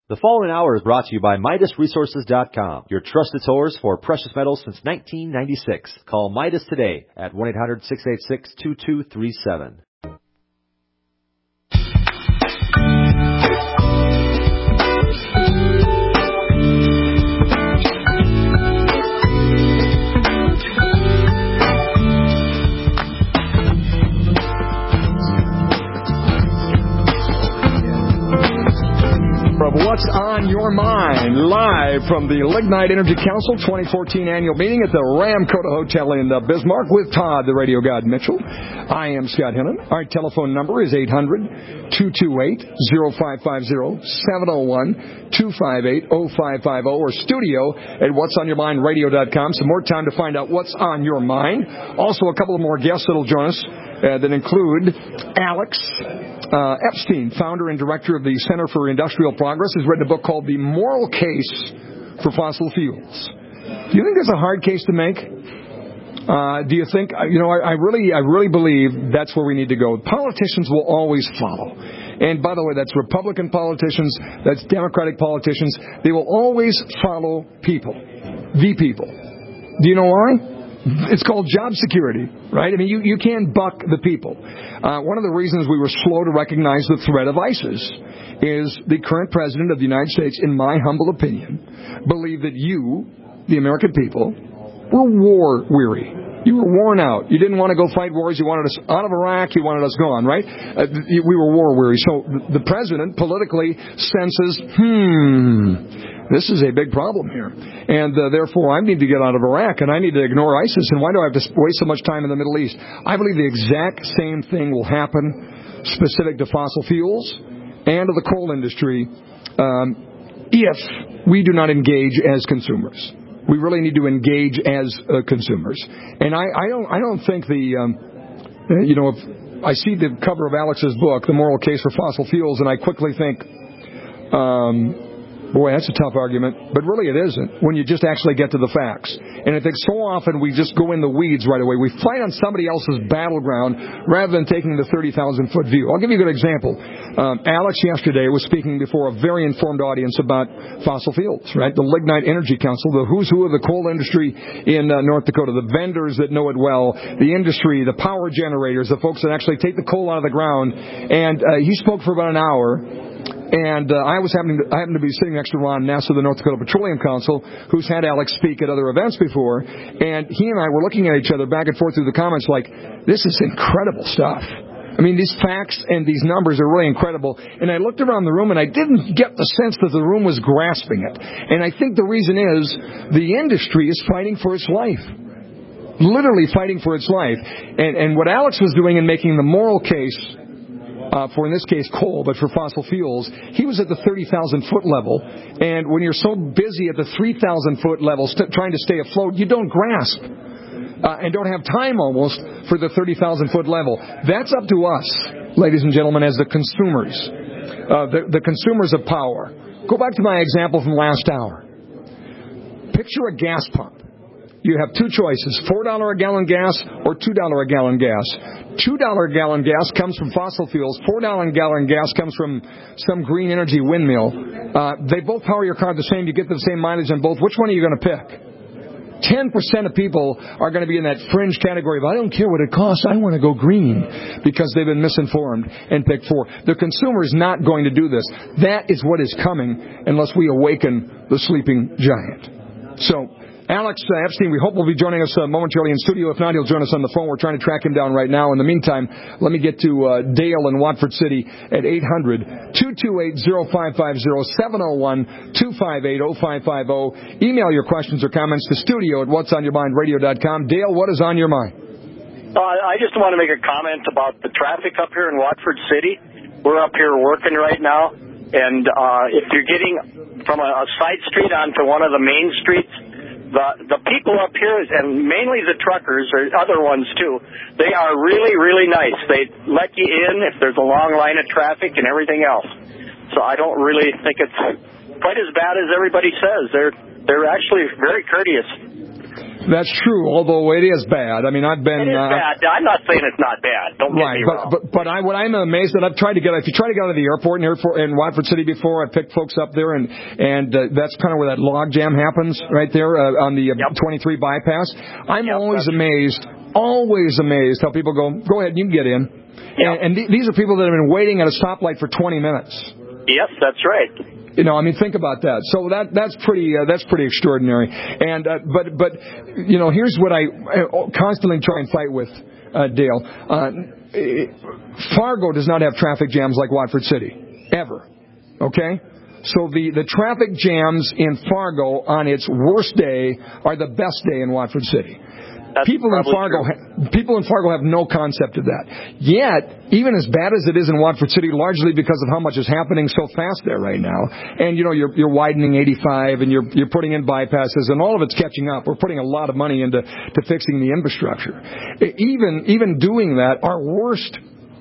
The following hour is brought to you by MidasResources.com, your trusted source for precious metals since 1996. Call Midas today at 1-800-686-2237. What's on Your Mind? Live from the Lignite Energy Council 2014 annual meeting at the Ramkota Hotel in Bismarck with Todd, the radio god Mitchell. I am Scott Hennon. Our telephone number is 800-228-0550, 701-258-0550, or studio at whatsonyourmindradio.com. Some more time to find out what's on your mind. Also, a couple of more guests that will join us that include Alex Epstein, founder and director of the Center for Industrial Progress, has written a book called The Moral Case for Fossil Fuels. Do you think there's a hard case to make? Do you think, I really believe that's where we need to go. Politicians will always follow. And by the way, that's Republican politicians, that's Democratic politicians. They will always follow people, the people. Do you know why? It's called job security, right? I mean, you can't buck the people. One of the reasons we were slow to recognize the threat of ISIS is the current president of the United States, in my humble opinion, believed that you, the American people, were war weary. You were worn out. You didn't want to go fight wars. You wanted us out of Iraq. You wanted us gone, right? We were war weary. So the president politically senses, this is a big problem here. And therefore, I need to get out of Iraq, and I need to ignore ISIS. And why do I have to waste so much time in the Middle East? I believe the exact same thing will happen specific to fossil fuels and to the coal industry if we do not engage as consumers. We really need to engage as consumers. And I don't think if I see the cover of Alex's book, The Moral Case for Fossil Fuels, and I quickly think, boy, that's a tough argument. But really it isn't when you just actually get to the facts. And I think so often we just go in the weeds right away. We fight on somebody else's battleground rather than taking the 30,000-foot view. I'll give you a good example. Alex yesterday was speaking before a very informed audience about fossil fuels, right? The Lignite Energy Council, the who's who of the coal industry in North Dakota, the vendors that know it well, the industry, the power generators, the folks that actually take the coal out of the ground. And he spoke for about an hour. And I happened to be sitting next to Ron Ness of the North Dakota Petroleum Council, who's had Alex speak at other events before. And he and I were looking at each other back and forth through the comments like, this is incredible stuff. I mean, these facts and these numbers are really incredible. And I looked around the room, and I didn't get the sense that the room was grasping it. And I think the reason is the industry is fighting for its life. Literally fighting for its life. And what Alex was doing in making the moral case for, in this case, coal, but for fossil fuels, he was at the 30,000-foot level. And when you're so busy at the 3,000-foot level trying to stay afloat, you don't grasp and don't have time almost for the 30,000-foot level. That's up to us, ladies and gentlemen, as the consumers, the consumers of power. Go back to my example from last hour. Picture a gas pump. You have two choices, $4 a gallon gas or $2 a gallon gas. $2 a gallon gas comes from fossil fuels. $4 a gallon gas comes from some green energy windmill. They both power your car the same. You get the same mileage on both. Which one are you going to pick? 10% of people are going to be in that fringe category of, I don't care what it costs, I want to go green, because they've been misinformed and picked four. The consumer is not going to do this. That is what is coming unless we awaken the sleeping giant. So, Alex Epstein, we hope will be joining us momentarily in studio. If not, he'll join us on the phone. We're trying to track him down right now. In the meantime, let me get to Dale in Watford City at 800-228-0550, 701-258-0550. Email your questions or comments to studio at whatsonyourmindradio.com. Dale, what is on your mind? I just want to make a comment about the traffic up here in Watford City. We're up here working right now, and if you're getting from a side street onto one of the main streets, the people up here, and mainly the truckers, or other ones too, they are really, really nice. They let you in if there's a long line of traffic and everything else. So I don't really think it's quite as bad as everybody says. They're actually very courteous. That's true, although it is bad. I mean, I've been... It is bad. I'm not saying it's not bad. Don't get me wrong. But what I'm amazed that I've tried to get... If you try to get out of the airport in Watford City before, I've picked folks up there, and that's kind of where that log jam happens, right there on the 23 bypass. I'm always amazed how people go ahead, you can get in. Yep. And these are people that have been waiting at a stoplight for 20 minutes. Yes, that's right. You know, I mean, think about that. So that's pretty extraordinary. And but you know, here's what I constantly try and fight with, Dale. Fargo does not have traffic jams like Watford City ever. Okay. So the traffic jams in Fargo on its worst day are the best day in Watford City. People in Fargo have no concept of that. Yet, even as bad as it is in Watford City, largely because of how much is happening so fast there right now, and you know you're widening 85 and you're putting in bypasses and all of it's catching up. We're putting a lot of money into fixing the infrastructure. Even doing that, our worst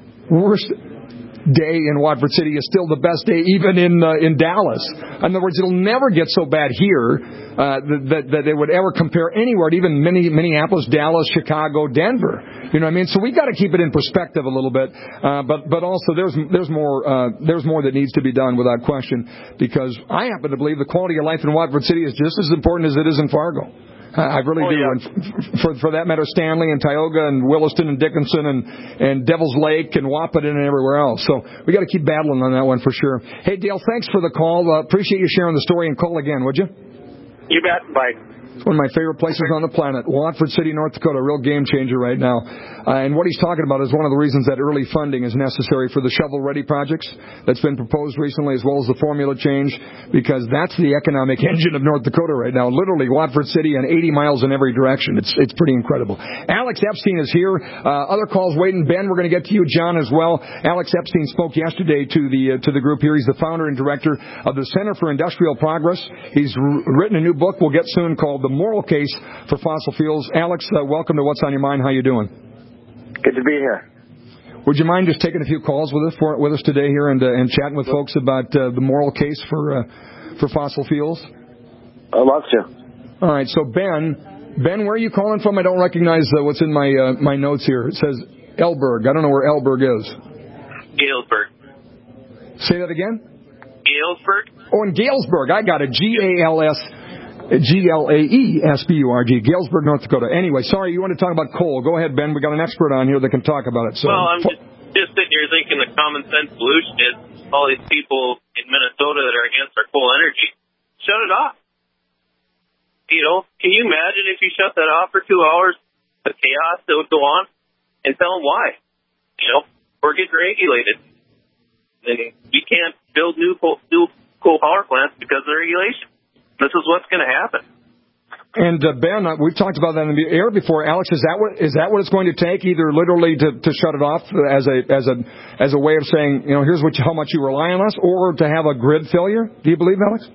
day in Watford City is still the best day even in Dallas. In other words, it'll never get so bad here that it would ever compare anywhere to even Minneapolis, Dallas, Chicago, Denver. You know what I mean? So we got to keep it in perspective a little bit. But also there's more that needs to be done without question, because I happen to believe the quality of life in Watford City is just as important as it is in Fargo. I really do. Yeah. And for that matter, Stanley and Tioga and Williston and Dickinson and Devil's Lake and Wahpeton and everywhere else. So we got to keep battling on that one for sure. Hey, Dale, thanks for the call. Appreciate you sharing the story, and call again, would you? You bet. Bye. It's one of my favorite places on the planet, Watford City, North Dakota, a real game changer right now. And what he's talking about is one of the reasons that early funding is necessary for the shovel-ready projects that's been proposed recently, as well as the formula change, because that's the economic engine of North Dakota right now. Literally, Watford City and 80 miles in every direction. It's pretty incredible. Alex Epstein is here. Other calls waiting. Ben, we're going to get to you, John, as well. Alex Epstein spoke yesterday to the group here. He's the founder and director of the Center for Industrial Progress. He's written a new book we'll get soon called The Moral Case for Fossil Fuels. Alex, welcome to What's on Your Mind. How you doing? Good to be here. Would you mind just taking a few calls with us today here and chatting with folks about the moral case for fossil fuels? I'd love to. All right. So Ben, where are you calling from? I don't recognize what's in my notes here. It says Elberg. I don't know where Elberg is. Galesburg. Say that again. Galesburg. Oh, in Galesburg. I got it. Glaesburg, Galesburg, North Dakota. Anyway, sorry, you want to talk about coal. Go ahead, Ben. We got an expert on here that can talk about it. So, well, I'm just sitting here thinking the common sense solution is all these people in Minnesota that are against our coal energy, shut it off. You know, can you imagine if you shut that off for 2 hours, the chaos that would go on, and tell them why? You know, we're getting regulated. And we can't build new coal power plants because of the regulation. This is what's going to happen. And Ben, we've talked about that in the air before. Alex, is that what it's going to take? Either literally to shut it off as a way of saying, you know, here's how much you rely on us, or to have a grid failure? Do you believe, Alex?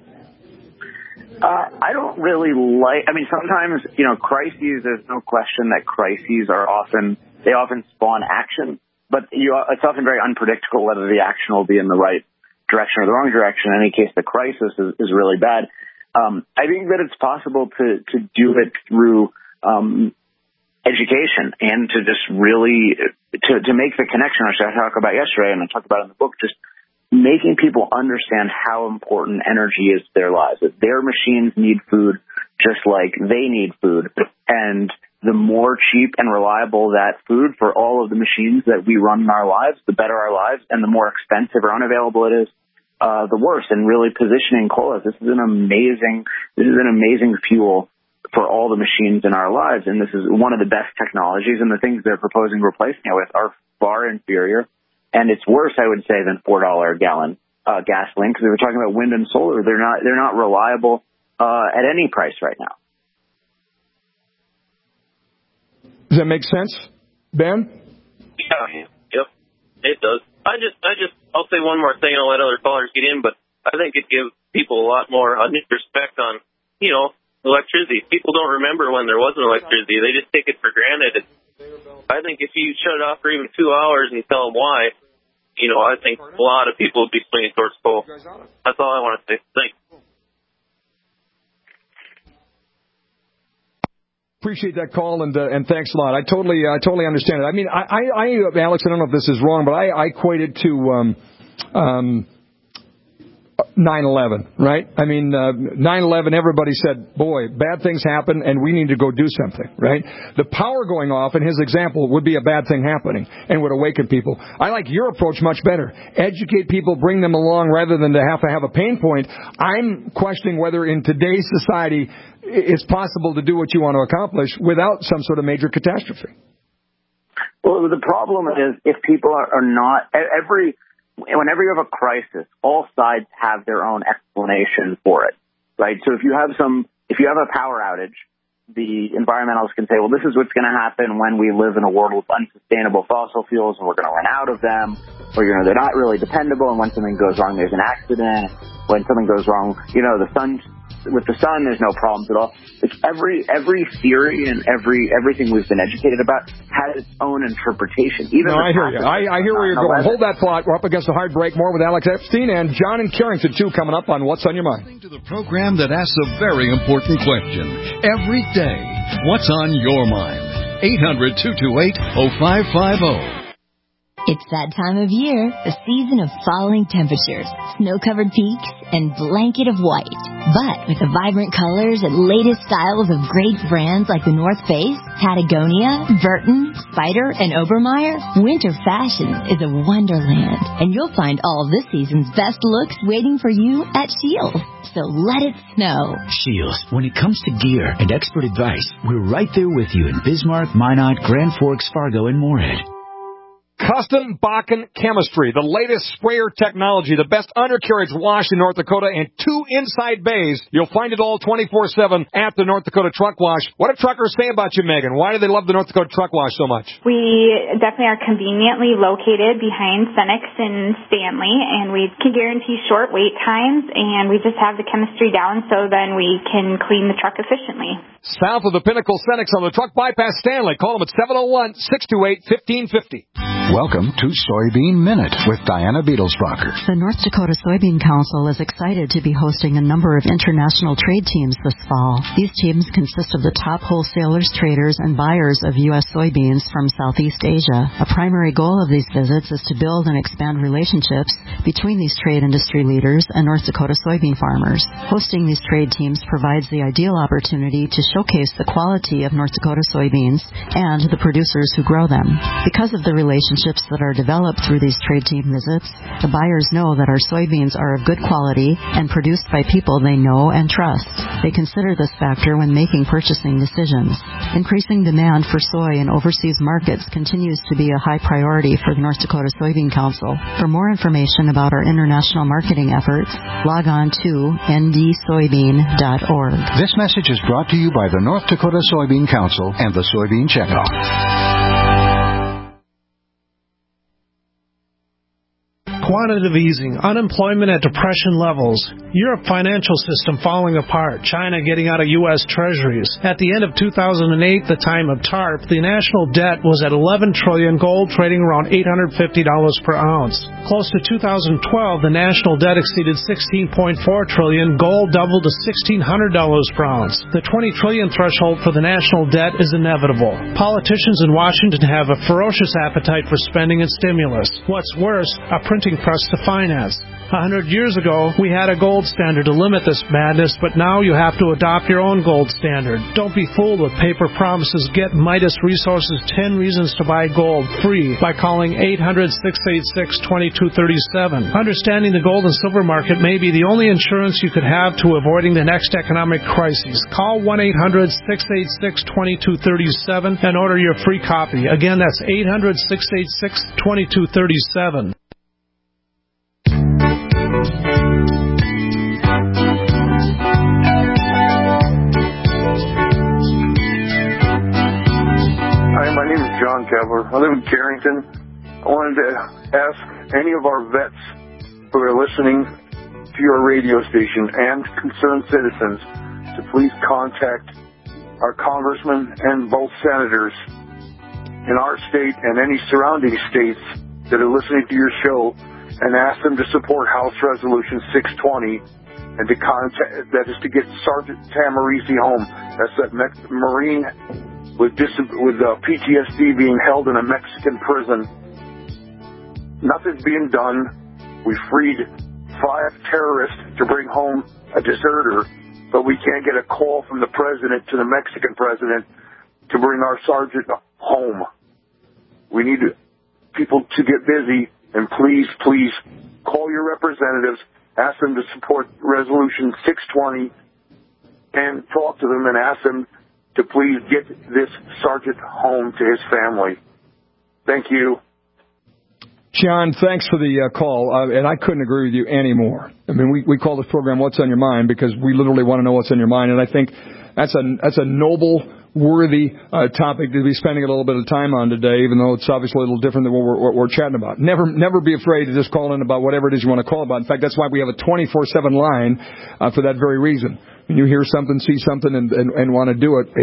I don't really like. I mean, sometimes, you know, crises. There's no question that crises often spawn action, but it's often very unpredictable whether the action will be in the right direction or the wrong direction. In any case, the crisis is really bad. I think that it's possible to do it through education and to just really to make the connection, which I talked about yesterday and I talked about in the book, just making people understand how important energy is to their lives. That their machines need food just like they need food, and the more cheap and reliable that food for all of the machines that we run in our lives, the better our lives, and the more expensive or unavailable it is, the worse. And really positioning coal as this is an amazing fuel for all the machines in our lives, and this is one of the best technologies. And the things they're proposing replacing it with are far inferior, and it's worse, I would say, than $4 a gallon gasoline, because we were talking about wind and solar. They're not reliable at any price right now. Does that make sense, Ben? Yeah. Yep. It does. I'll say one more thing and I'll let other callers get in, but I think it gives people a lot more respect on, you know, electricity. People don't remember when there wasn't electricity. They just take it for granted. I think if you shut it off for even 2 hours and tell them why, you know, I think a lot of people would be swinging towards coal. That's all I want to say. Thanks. Appreciate that call, and thanks a lot. I totally understand it. I mean, I Alex, I don't know if this is wrong, but I equate it to 9/11, right? I mean, 9/11, everybody said, boy, bad things happen, and we need to go do something, right? The power going off, in his example, would be a bad thing happening and would awaken people. I like your approach much better. Educate people, bring them along, rather than to have a pain point. I'm questioning whether in today's society it's possible to do what you want to accomplish without some sort of major catastrophe. Well, the problem is if people are not whenever you have a crisis, all sides have their own explanation for it, right? So if you have a power outage, the environmentalists can say, well, this is what's going to happen when we live in a world with unsustainable fossil fuels and we're going to run out of them, or, they're not really dependable, and when something goes wrong, there's an accident. When something goes wrong, with the sun, there's no problems at all. It's every theory and everything we've been educated about has its own interpretation. I hear you. I hear where you're going. Hold that thought. We're up against a hard break. More with Alex Epstein and John and Carrington, too, coming up on What's on Your Mind. To the program that asks a very important question every day. What's on your mind? 800-228-0550. It's that time of year, the season of falling temperatures, snow-covered peaks, and blanket of white. But with the vibrant colors and latest styles of great brands like the North Face, Patagonia, Burton, Spyder, and Obermeyer, winter fashion is a wonderland. And you'll find all of this season's best looks waiting for you at Scheels. So let it snow. Scheels, when it comes to gear and expert advice, we're right there with you in Bismarck, Minot, Grand Forks, Fargo, and Moorhead. Custom Bakken Chemistry, the latest sprayer technology, the best undercarriage wash in North Dakota, and 2 inside bays. You'll find it all 24/7 at the North Dakota Truck Wash. What do truckers say about you, Megan? Why do they love the North Dakota Truck Wash so much? We definitely are conveniently located behind Cenex and Stanley, and we can guarantee short wait times, and we just have the chemistry down so then we can clean the truck efficiently. South of the Pinnacle Cenex on the Truck Bypass Stanley. Call them at 701-628-1550. Welcome to Soybean Minute with Diana Beadlesbacher. The North Dakota Soybean Council is excited to be hosting a number of international trade teams this fall. These teams consist of the top wholesalers, traders, and buyers of U.S. soybeans from Southeast Asia. A primary goal of these visits is to build and expand relationships between these trade industry leaders and North Dakota soybean farmers. Hosting these trade teams provides the ideal opportunity to showcase the quality of North Dakota soybeans and the producers who grow them. Because of the relationships that are developed through these trade team visits, the buyers know that our soybeans are of good quality and produced by people they know and trust. They consider this factor when making purchasing decisions. Increasing demand for soy in overseas markets continues to be a high priority for the North Dakota Soybean Council. For more information about our international marketing efforts, log on to ndsoybean.org. This message is brought to you by the North Dakota Soybean Council and the Soybean Checkoff. Quantitative easing, unemployment at depression levels, Europe financial system falling apart, China getting out of U.S. treasuries. At the end of 2008, the time of TARP, the national debt was at $11 trillion, gold trading around $850 per ounce. Close to 2012, the national debt exceeded $16.4 trillion, gold doubled to $1,600 per ounce. The $20 trillion threshold for the national debt is inevitable. Politicians in Washington have a ferocious appetite for spending and stimulus. What's worse, a printing press to finance. 100 years ago, we had a gold standard to limit this madness, but now you have to adopt your own gold standard. Don't be fooled with paper promises. Get Midas Resources 10 Reasons to Buy Gold free by calling 800-686-2237. Understanding the gold and silver market may be the only insurance you could have to avoiding the next economic crisis. Call 1-800-686-2237 and order your free copy. Again, that's 800-686-2237. My name is John Kevler. I live in Carrington. I wanted to ask any of our vets who are listening to your radio station and concerned citizens to please contact our congressmen and both senators in our state and any surrounding states that are listening to your show and ask them to support House Resolution 620 and that is to get Sergeant Tamarisi home. That's that Marine with PTSD being held in a Mexican prison. Nothing's being done. We freed 5 terrorists to bring home a deserter, but we can't get a call from the president to the Mexican president to bring our sergeant home. We need people to get busy, and please call your representatives, ask them to support Resolution 620, and talk to them and ask them to please get this sergeant home to his family. Thank you. John, thanks for the call, and I couldn't agree with you anymore. I mean, we call this program What's on Your Mind because we literally want to know what's on your mind, and I think that's a noble, worthy topic to be spending a little bit of time on today, even though it's obviously a little different than what we're chatting about. Never be afraid to just call in about whatever it is you want to call about. In fact, that's why we have a 24/7 line for that very reason. When you hear something, see something, and want to do it,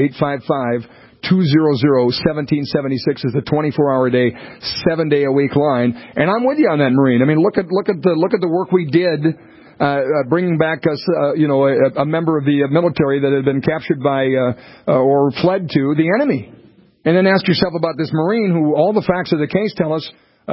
855-200-1776 is the 24-hour-a-day, 7-day-a-week line. And I'm with you on that, Marine. I mean, look at the work we did, bringing back us, a member of the military that had been captured by or fled to the enemy. And then ask yourself about this Marine who all the facts of the case tell us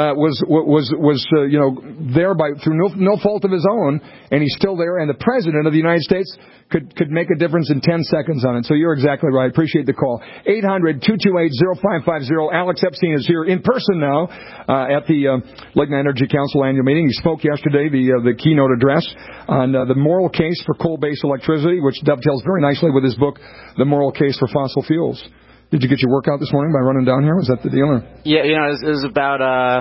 was there through no fault of his own, and he's still there. And the President of the United States could make a difference in 10 seconds on it. So you're exactly right. Appreciate the call. 800-228-0550. Alex Epstein is here in person now at the Lignite Energy Council annual meeting. He spoke yesterday, the keynote address on the moral case for coal-based electricity, which dovetails very nicely with his book, The Moral Case for Fossil Fuels. Did you get your workout this morning by running down here? Was that the deal? Or? Yeah, it was about,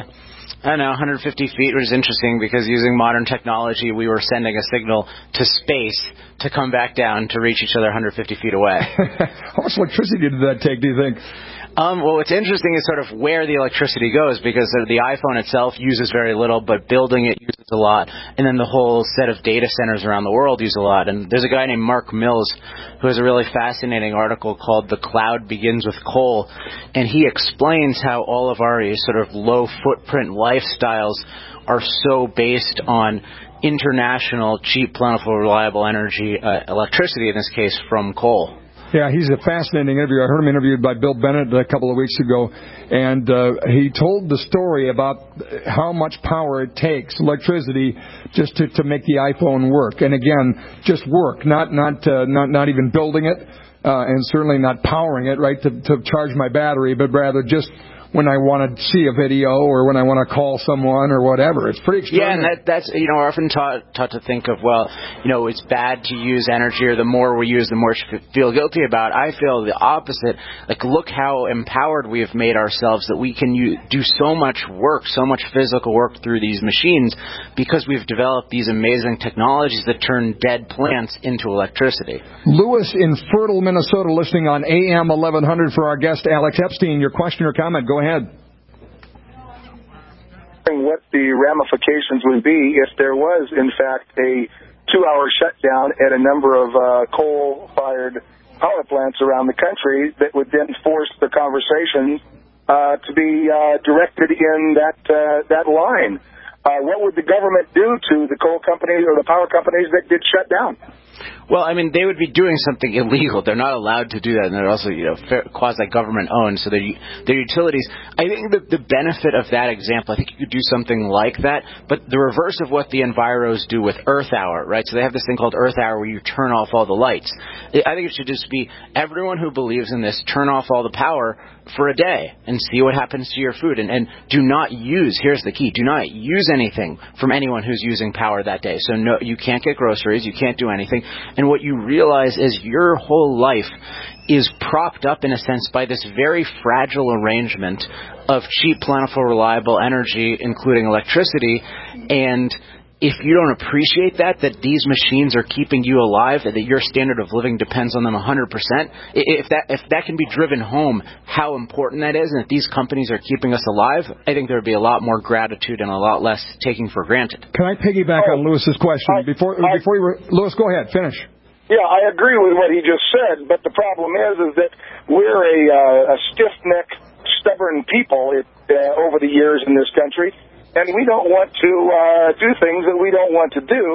150 feet, which is interesting because using modern technology, we were sending a signal to space to come back down to reach each other 150 feet away. How much electricity did that take, do you think? Well, what's interesting is sort of where the electricity goes, because the iPhone itself uses very little, but building it uses a lot. And then the whole set of data centers around the world use a lot. And there's a guy named Mark Mills who has a really fascinating article called The Cloud Begins with Coal. And he explains how all of our sort of low-footprint lifestyles are so based on international, cheap, plentiful, reliable energy, electricity, in this case, from coal. Yeah, he's a fascinating interview. I heard him interviewed by Bill Bennett a couple of weeks ago, and he told the story about how much power it takes, electricity, just to make the iPhone work. And again, just work, not even building it, and certainly not powering it, right, to charge my battery, but rather just when I want to see a video or when I want to call someone or whatever. It's pretty extraordinary. Yeah, and that's we're often taught to think of, it's bad to use energy, or the more we use, the more we feel guilty about. I feel the opposite. Like, look how empowered we have made ourselves that we can do so much work, so much physical work through these machines because we've developed these amazing technologies that turn dead plants into electricity. Lewis in Fertile, Minnesota, listening on AM 1100 for our guest, Alex Epstein. Your question or comment, go ahead. What the ramifications would be if there was, in fact, a 2-hour shutdown at a number of coal-fired power plants around the country that would then force the conversation to be directed in that line. What would the government do to the coal companies or the power companies that did shut down? Well, I mean, they would be doing something illegal. They're not allowed to do that, and they're also, quasi-government owned, so they're utilities. I think the benefit of that example, I think you could do something like that, but the reverse of what the Enviros do with Earth Hour, right? So they have this thing called Earth Hour where you turn off all the lights. I think it should just be everyone who believes in this, turn off all the power for a day and see what happens to your food. And do not use, here's the key, do not use anything from anyone who's using power that day. So no, you can't get groceries, you can't do anything. And what you realize is your whole life is propped up, in a sense, by this very fragile arrangement of cheap, plentiful, reliable energy, including electricity. And if you don't appreciate that these machines are keeping you alive, that your standard of living depends on them 100%, if that can be driven home, how important that is, and that these companies are keeping us alive, I think there would be a lot more gratitude and a lot less taking for granted. Can I piggyback on Lewis's question? Lewis, go ahead, finish. Yeah, I agree with what he just said, but the problem is that we're a stiff-necked, stubborn people over the years in this country, and we don't want to do things that we don't want to do,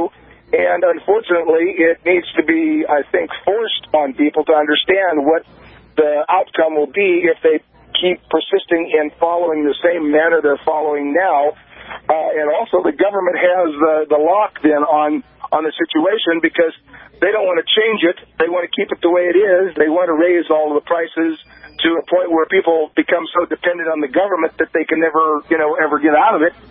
And unfortunately, it needs to be, I think, forced on people to understand what the outcome will be if they keep persisting in following the same manner they're following now. And also the government has the lock then on the situation because they don't want to change it. They want to keep it the way it is. They want to raise all of the prices to a point where people become so dependent on the government that they can never, ever get out of it.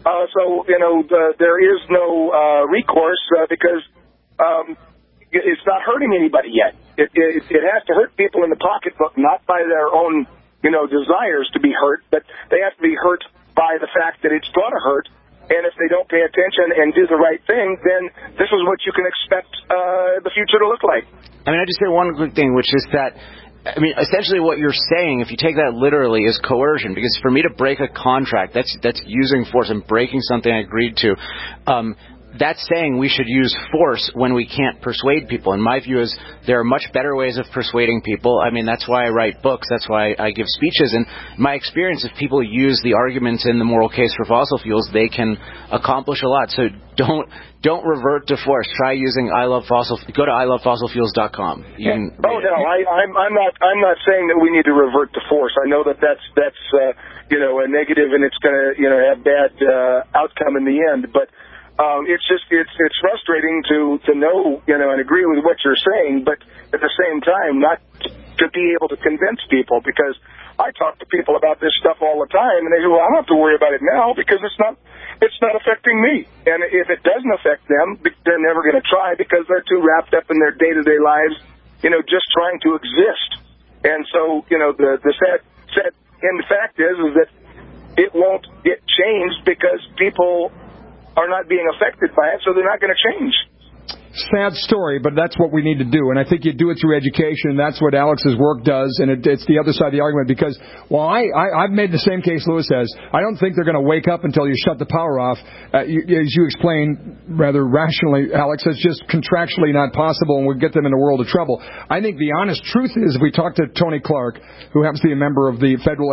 There is no recourse because it's not hurting anybody yet. It has to hurt people in the pocketbook, not by their own, desires to be hurt, but they have to be hurt by the fact that it's going to hurt. And if they don't pay attention and do the right thing, then this is what you can expect the future to look like. I mean, I just say one quick thing, which is that, essentially what you're saying, if you take that literally, is coercion. Because for me to break a contract, that's using force and breaking something I agreed to. That's saying we should use force when we can't persuade people. And my view is there are much better ways of persuading people. That's why I write books. That's why I give speeches. And my experience, if people use the arguments in the moral case for fossil fuels, they can accomplish a lot. So don't revert to force. Try using Go to ilovefossilfuels.com. I'm not saying that we need to revert to force. I know that's a negative and it's going to have bad outcome in the end. But it's frustrating to know, and agree with what you're saying, but at the same time, not to be able to convince people, because I talk to people about this stuff all the time, and they say, well, I don't have to worry about it now because it's not affecting me. And if it doesn't affect them, they're never going to try because they're too wrapped up in their day-to-day lives, just trying to exist. And so, the sad end fact is that it won't get changed because people are not being affected by it, so they're not going to change. Sad story, but that's what we need to do. And I think you do it through education. That's what Alex's work does, and it's the other side of the argument. Because while I've made the same case Lewis has, I don't think they're going to wake up until you shut the power off. As you explained rather rationally, Alex, it's just contractually not possible, and we'll get them in a world of trouble. I think the honest truth is, if we talk to Tony Clark, who happens to be a member of the Federal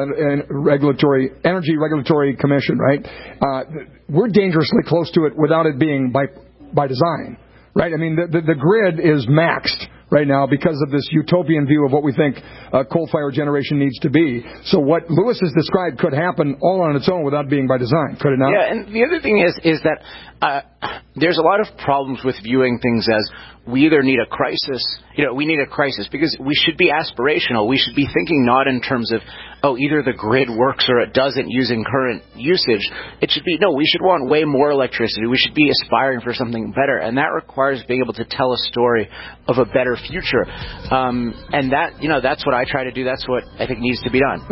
Energy Regulatory Commission, right? We're dangerously close to it without it being by design. Right? The grid is maxed right now because of this utopian view of what we think coal-fired generation needs to be. So what Lewis has described could happen all on its own without being by design, could it not? Yeah, and the other thing is that there's a lot of problems with viewing things as we either need a crisis, we need a crisis, because we should be aspirational. We should be thinking not in terms of, either the grid works or it doesn't using current usage. It should be, we should want way more electricity. We should be aspiring for something better, and that requires being able to tell a story of a better future. And that's what I try to do. That's what I think needs to be done.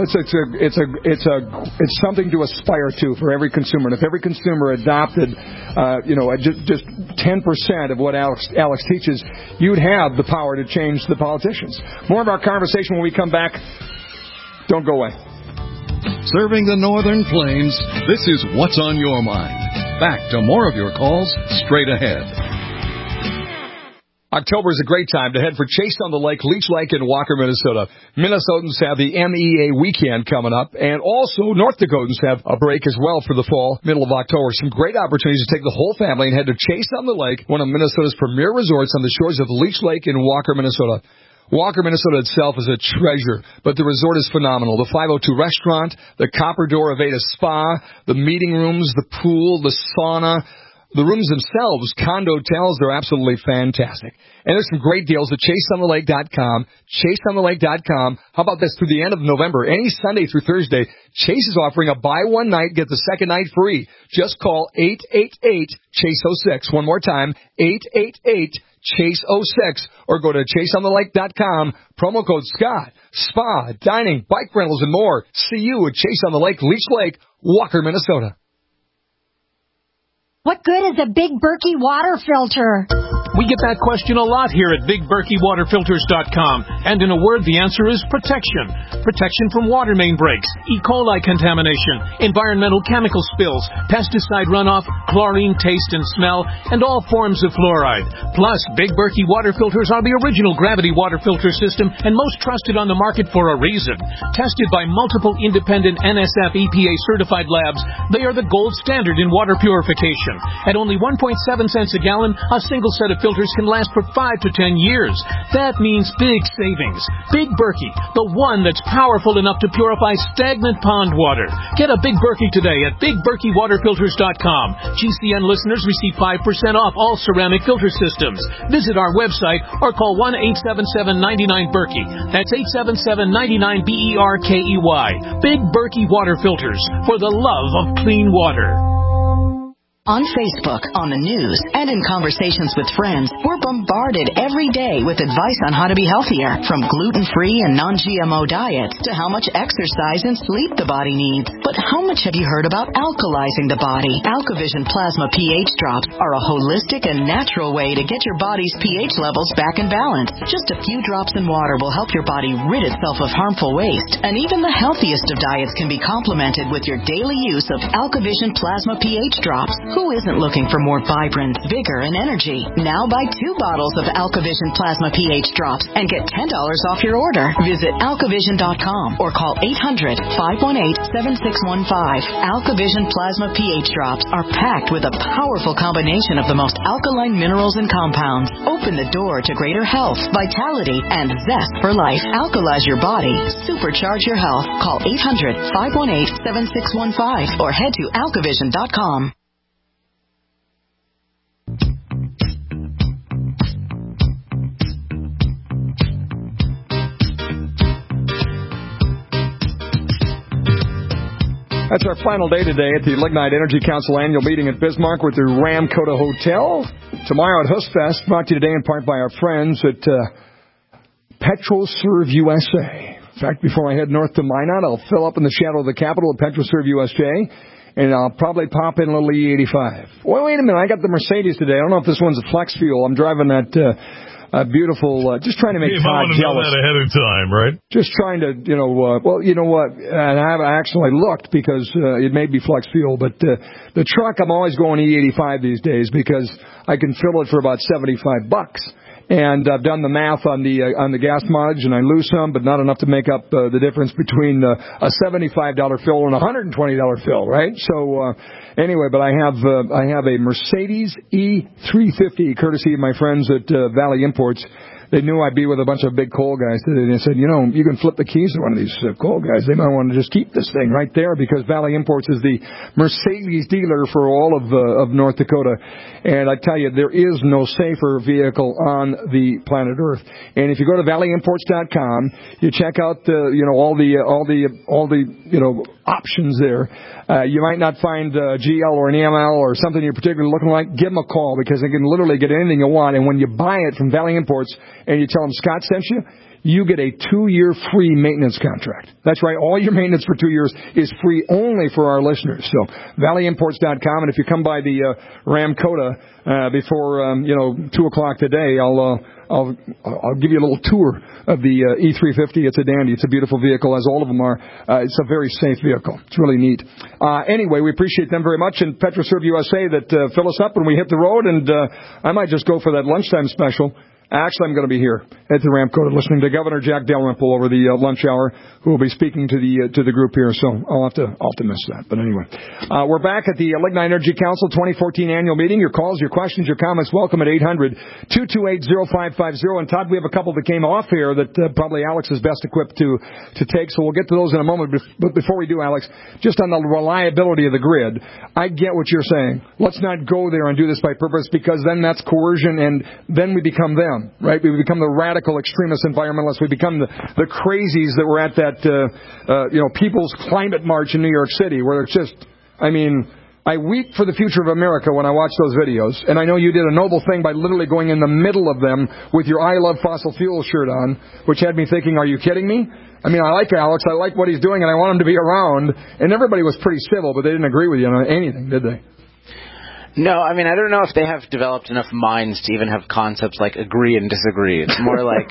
It's something to aspire to for every consumer. And if every consumer adopted, just 10% of what Alex teaches, you'd have the power to change the politicians. More of our conversation when we come back. Don't go away. Serving the Northern Plains, this is What's on Your Mind. Back to more of your calls straight ahead. October is a great time to head for Chase on the Lake, Leech Lake in Walker, Minnesota. Minnesotans have the MEA weekend coming up, and also North Dakotans have a break as well for the fall, middle of October. Some great opportunities to take the whole family and head to Chase on the Lake, one of Minnesota's premier resorts on the shores of Leech Lake in Walker, Minnesota. Walker, Minnesota itself is a treasure, but the resort is phenomenal. The 502 restaurant, the Copper Door Aveda Spa, the meeting rooms, the pool, the sauna. The rooms themselves, condo hotels, they're absolutely fantastic. And there's some great deals at ChaseOnTheLake.com. ChaseOnTheLake.com. How about this? Through the end of November, any Sunday through Thursday, Chase is offering a buy one night, get the second night free. Just call 888-CHASE-06. One more time, 888-CHASE-06. Or go to ChaseOnTheLake.com. Promo code Scott. Spa, dining, bike rentals, and more. See you at Chase on the Lake, Leech Lake, Walker, Minnesota. What good is a big Berkey water filter? We get that question a lot here at BigBerkeyWaterFilters.com. And in a word, the answer is protection. Protection from water main breaks, E. coli contamination, environmental chemical spills, pesticide runoff, chlorine taste and smell, and all forms of fluoride. Plus, Big Berkey water filters are the original gravity water filter system and most trusted on the market for a reason. Tested by multiple independent NSF EPA certified labs, they are the gold standard in water purification. At only 1.7 cents a gallon, a single set of filters can last for 5 to 10 years. That means big savings. Big Berkey, the one that's powerful enough to purify stagnant pond water. Get a Big Berkey today at BigBerkeyWaterFilters.com. GCN listeners receive 5% off all ceramic filter systems. Visit our website or call 1-877-99-BERKEY. That's 877-99-BERKEY. Big Berkey Water Filters, for the love of clean water. On Facebook, on the news, and in conversations with friends, we're bombarded every day with advice on how to be healthier, from gluten-free and non-GMO diets to how much exercise and sleep the body needs. But how much have you heard about alkalizing the body? AlkaVision Plasma pH drops are a holistic and natural way to get your body's pH levels back in balance. Just a few drops in water will help your body rid itself of harmful waste. And even the healthiest of diets can be complemented with your daily use of AlkaVision Plasma pH drops. Who isn't looking for more vibrance, vigor, and energy? Now buy 2 bottles of AlkaVision Plasma pH drops and get $10 off your order. Visit AlkaVision.com or call 800-518-7615. AlkaVision Plasma pH drops are packed with a powerful combination of the most alkaline minerals and compounds. Open the door to greater health, vitality, and zest for life. Alkalize your body. Supercharge your health. Call 800-518-7615 or head to AlkaVision.com. That's our final day today at the Lignite Energy Council annual meeting at Bismarck with the Ramkota Hotel. Tomorrow at Hustfest, brought to you today in part by our friends at PetroServe USA. In fact, before I head north to Minot, I'll fill up in the shadow of the Capitol at PetroServe USA, and I'll probably pop in a little E85. Well, wait a minute, I got the Mercedes today. I don't know if this one's a flex fuel. I'm driving that beautiful, just trying to make Todd jealous. Know that ahead of time, right? Just trying to, well, you know what, and I actually looked because it may be flex fuel, but the truck, I'm always going E85 these days because I can fill it for about $75. And I've done the math on the gas mileage, and I lose some, but not enough to make up the difference between a $75 fill and a $120 fill, right? So anyway, but I have a Mercedes E350, courtesy of my friends at Valley Imports. They knew I'd be with a bunch of big coal guys today. They said, you can flip the keys to one of these coal guys. They might want to just keep this thing right there because Valley Imports is the Mercedes dealer for all of North Dakota. And I tell you, there is no safer vehicle on the planet Earth. And if you go to valleyimports.com, you check out all the options there. You might not find a GL or an EML or something you're particularly looking like. Give them a call because they can literally get anything you want. And when you buy it from Valley Imports and you tell them Scott sent you, you get a 2-year free maintenance contract. That's right. All your maintenance for 2 years is free only for our listeners. So valleyimports.com. And if you come by the Ramkota before 2 o'clock today, I'll give you a little tour of the E350. It's a dandy. It's a beautiful vehicle, as all of them are. It's a very safe vehicle. It's really neat. Anyway, we appreciate them very much, and PetroServe USA that fill us up when we hit the road, and I might just go for that lunchtime special. Actually, I'm going to be here at the Ramkota listening to Governor Jack Dalrymple over the lunch hour, who will be speaking to the group here. So I'll have to miss that. But anyway, we're back at the Lignite Energy Council 2014 annual meeting. Your calls, your questions, your comments, welcome at 800-228-0550. And Todd, we have a couple that came off here that probably Alex is best equipped to take. So we'll get to those in a moment. But before we do, Alex, just on the reliability of the grid, I get what you're saying. Let's not go there and do this by purpose, because then that's coercion, and then we become them. Right? We become the radical extremist environmentalists. We become the crazies that were at that, People's Climate March in New York City, where it's just, I weep for the future of America when I watch those videos. And I know you did a noble thing by literally going in the middle of them with your I Love Fossil Fuel shirt on, which had me thinking, are you kidding me? I like Alex. I like what he's doing, and I want him to be around. And everybody was pretty civil, but they didn't agree with you on anything, did they? No, I mean, I don't know if they have developed enough minds to even have concepts like agree and disagree. It's more like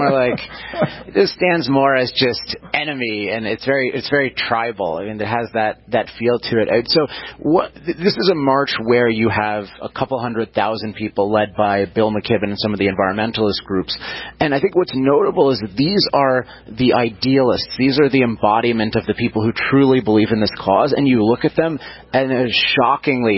it just stands more as just enemy, and it's very tribal. I mean, it has that feel to it. So this is a march where you have a couple 100,000 people led by Bill McKibben and some of the environmentalist groups. And I think what's notable is that these are the idealists. These are the embodiment of the people who truly believe in this cause. And you look at them, and they're shockingly,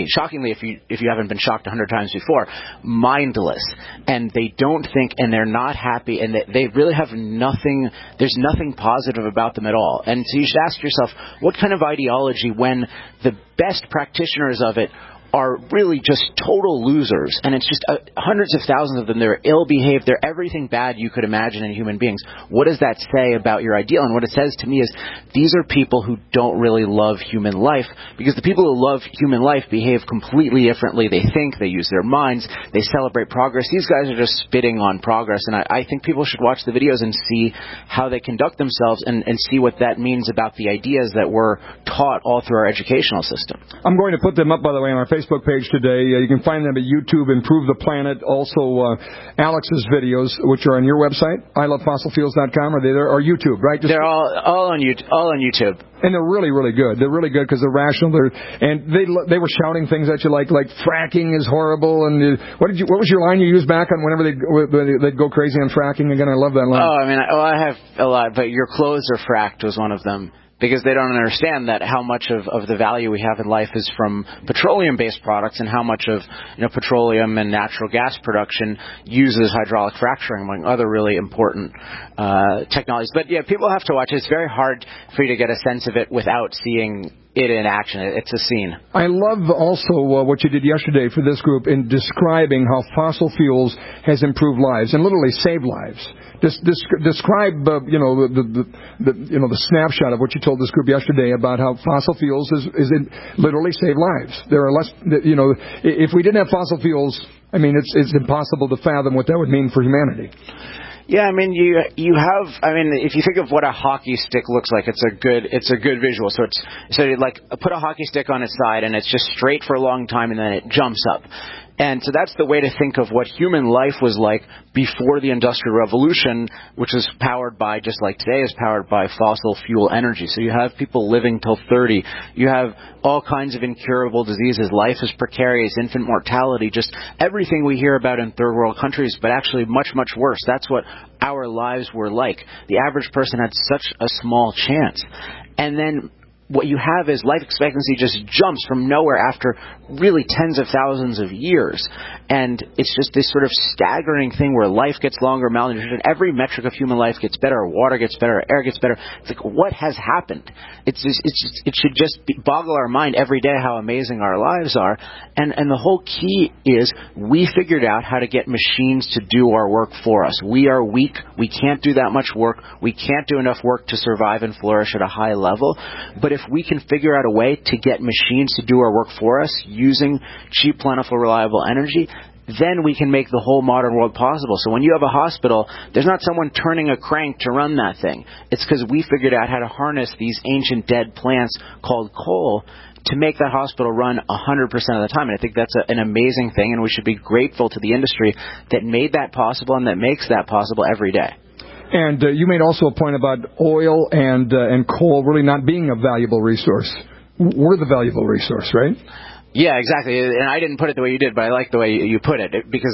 if you haven't been shocked 100 times before, mindless. And they don't think, and they're not happy, and they really have nothing. There's nothing positive about them at all. And so you should ask yourself, what kind of ideology, when the best practitioners of it are really just total losers, and it's just hundreds of thousands of them. They're ill-behaved. They're everything bad you could imagine in human beings. What does that say about your ideal? And what it says to me is these are people who don't really love human life, because the people who love human life behave completely differently. They think, they use their minds, they celebrate progress. These guys are just spitting on progress, and I think people should watch the videos and see how they conduct themselves and see what that means about the ideas that we're taught all through our educational system. I'm going to put them up, by the way, on our Facebook page today. You can find them at YouTube, Improve the Planet. Also, Alex's videos, which are on your website, ilovefossilfuels.com. Are they there? Or YouTube, right? They're all on YouTube. And they're really, really good. They're really good because they're rational. And they were shouting things at you like fracking is horrible. And what was your line you used back on whenever they'd go crazy on fracking? Again, I love that line. Oh, I mean, I have a lot, but your clothes are fracked was one of them. Because they don't understand that how much of the value we have in life is from petroleum-based products, and how much of petroleum and natural gas production uses hydraulic fracturing, among other really important technologies. But yeah, people have to watch it. It's very hard for you to get a sense of it without seeing it in action. It's a scene. I love also what you did yesterday for this group in describing how fossil fuels has improved lives and literally saved lives. Describe the snapshot of what you told this group yesterday about how fossil fuels is literally save lives. There are less, if we didn't have fossil fuels, I mean, it's impossible to fathom what that would mean for humanity. Yeah, I mean, you have. I mean, if you think of what a hockey stick looks like, it's a good visual. So put a hockey stick on its side, and it's just straight for a long time, and then it jumps up. And so that's the way to think of what human life was like before the Industrial Revolution, which was powered by, just like today, is powered by fossil fuel energy. So you have people living till 30. You have all kinds of incurable diseases. Life is precarious, infant mortality, just everything we hear about in third world countries, but actually much, much worse. That's what our lives were like. The average person had such a small chance. And then what you have is life expectancy just jumps from nowhere after really tens of thousands of years. And it's just this sort of staggering thing where life gets longer, malnutrition, every metric of human life gets better, water gets better, air gets better. It's like, what has happened? It should just boggle our mind every day how amazing our lives are. And the whole key is we figured out how to get machines to do our work for us. We are weak. We can't do that much work. We can't do enough work to survive and flourish at a high level. But if we can figure out a way to get machines to do our work for us using cheap, plentiful, reliable energy, then we can make the whole modern world possible. So when you have a hospital, there's not someone turning a crank to run that thing. It's because we figured out how to harness these ancient dead plants called coal to make that hospital run 100% of the time. And I think that's an amazing thing, and we should be grateful to the industry that made that possible and that makes that possible every day. And you made also a point about oil and coal really not being a valuable resource. We're the valuable resource, right? Yeah, exactly. And I didn't put it the way you did, but I like the way you put it, because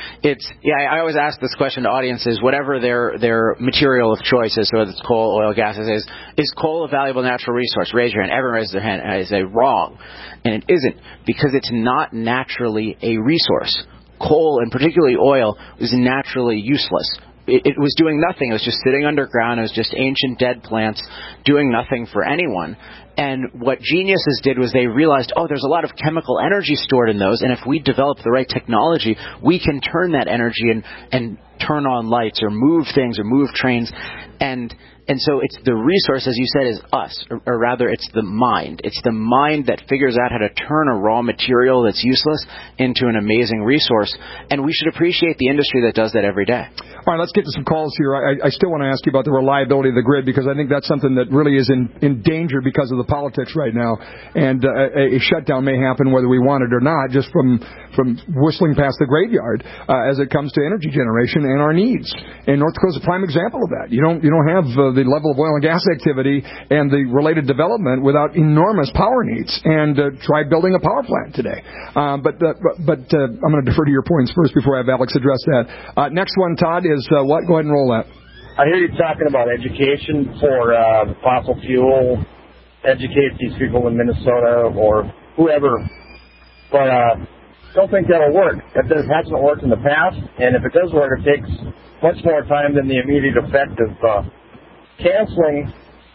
I always ask this question to audiences, whatever their material of choice is, so whether it's coal, oil, gas, is coal a valuable natural resource? Raise your hand. Everyone raises their hand, and I say wrong. And it isn't, because it's not naturally a resource. Coal, and particularly oil, is naturally useless. It was doing nothing. It was just sitting underground. It was just ancient dead plants doing nothing for anyone. And what geniuses did was they realized, there's a lot of chemical energy stored in those, and if we develop the right technology, we can turn that energy and turn on lights or move things or move trains. And so it's the resource, as you said, is us, or rather it's the mind. It's the mind that figures out how to turn a raw material that's useless into an amazing resource. And we should appreciate the industry that does that every day. All right, let's get to some calls here. I still want to ask you about the reliability of the grid because I think that's something that really is in danger because of the politics right now. And a shutdown may happen whether we want it or not, just from whistling past the graveyard as it comes to energy generation and our needs. And North Dakota's a prime example of that. You don't have the level of oil and gas activity and the related development without enormous power needs. And try building a power plant today. But I'm going to defer to your points first before I have Alex address that. Next one, Todd, is what? Go ahead and roll that. I hear you talking about education for fossil fuel, educate these people in Minnesota or whoever, but don't think that'll work. It hasn't worked in the past, and if it does work, it takes much more time than the immediate effect of canceling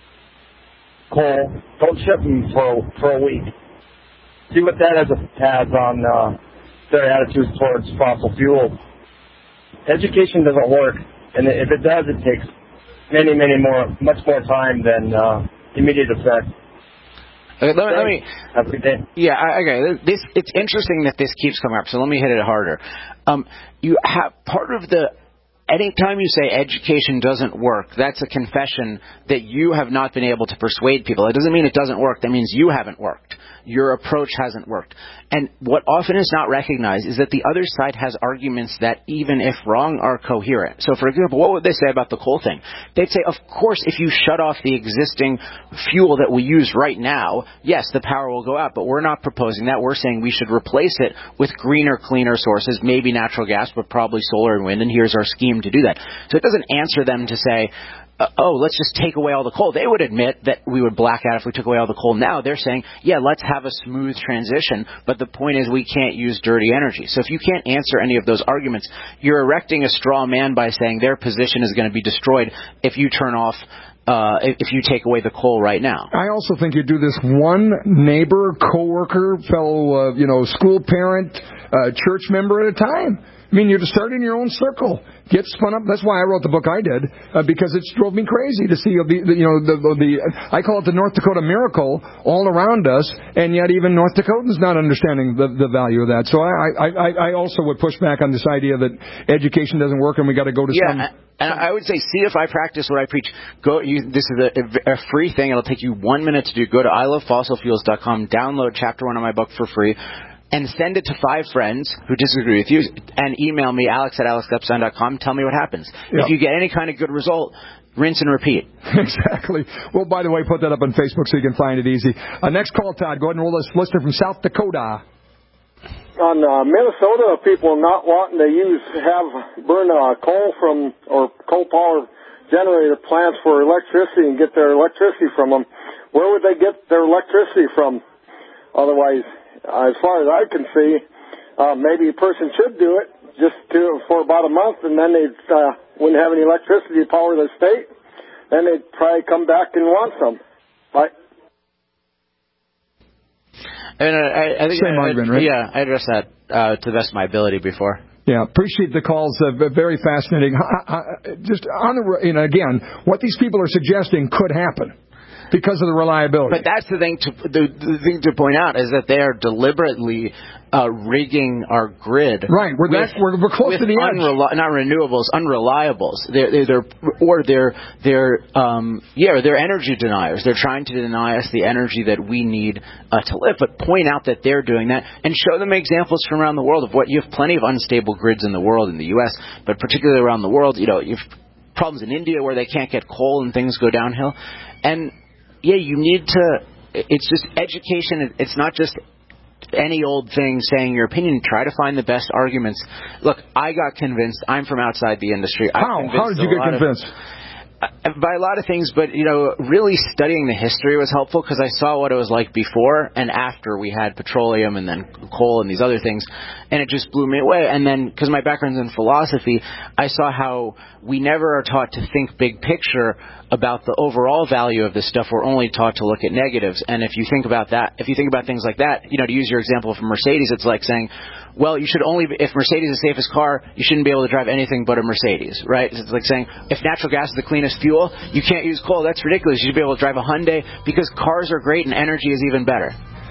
coal. Don't ship them for a week. See what that has on their attitudes towards fossil fuel. Education doesn't work, and if it does, it takes much more time than immediate effect. Okay, let me. Have a good day. Yeah, okay. It's interesting that this keeps coming up, so let me hit it harder. You have part of the. Anytime you say education doesn't work, that's a confession that you have not been able to persuade people. It doesn't mean it doesn't work. That means you haven't worked. Your approach hasn't worked. And what often is not recognized is that the other side has arguments that, even if wrong, are coherent. So, for example, what would they say about the coal thing? They'd say, of course, if you shut off the existing fuel that we use right now, yes, the power will go out. But we're not proposing that. We're saying we should replace it with greener, cleaner sources, maybe natural gas, but probably solar and wind. And here's our scheme to do that. So it doesn't answer them to say, let's just take away all the coal. They would admit that we would black out if we took away all the coal. Now they're saying, yeah, let's have a smooth transition, but the point is we can't use dirty energy. So if you can't answer any of those arguments, you're erecting a straw man by saying their position is going to be destroyed if you turn off if you take away the coal right now. I also think you do this one neighbor, coworker, fellow, school parent, church member at a time. I mean, you're starting your own circle. Get spun up. That's why I wrote the book I did, because it drove me crazy to see I call it the North Dakota miracle all around us, and yet even North Dakotans not understanding the value of that. So I also would push back on this idea that education doesn't work and we got to go to some. And I would say, see if I practice what I preach. This is a free thing. It'll take you 1 minute to do. Go to ilovefossilfuels.com, download Chapter 1 of my book for free, and send it to 5 friends who disagree with you, and email me, alex@alexepstein.com. Tell me what happens. Yep. If you get any kind of good result, rinse and repeat. Exactly. Well, by the way, put that up on Facebook so you can find it easy. Next call, Todd. Go ahead and roll this listener from South Dakota. On Minnesota, people not wanting to burn coal or coal power generator plants for electricity and get their electricity from them. Where would they get their electricity from? Otherwise, as far as I can see, maybe a person should do it for about a month, and then they wouldn't have any electricity to power their state. Then they'd probably come back and want some. Right? And I think same argument, right? Yeah, I addressed that to the best of my ability before. Yeah, appreciate the calls. Very fascinating. Just again, what these people are suggesting could happen because of the reliability. But that's the thing to point out is that they are deliberately rigging our grid. Right, we're close to the edge. Not renewables, unreliables. They're energy deniers. They're trying to deny us the energy that we need to live. But point out that they're doing that and show them examples from around the world of what you have plenty of unstable grids in the world, in the U.S., but particularly around the world. You've problems in India where they can't get coal and things go downhill. And yeah, you need to. It's just education. It's not just any old thing saying your opinion. Try to find the best arguments. Look, I got convinced. I'm from outside the industry. How did you get convinced? By a lot of things, but really studying the history was helpful because I saw what it was like before and after we had petroleum and then coal and these other things, and it just blew me away. And then, because my background's in philosophy, I saw how we never are taught to think big picture about the overall value of this stuff. We're only taught to look at negatives. And if you think about that, if you think about things like that, to use your example from Mercedes, it's like saying, well, you should only, if Mercedes is the safest car, you shouldn't be able to drive anything but a Mercedes, right? It's like saying, if natural gas is the cleanest fuel, you can't use coal. That's ridiculous. You should be able to drive a Hyundai because cars are great and energy is even better.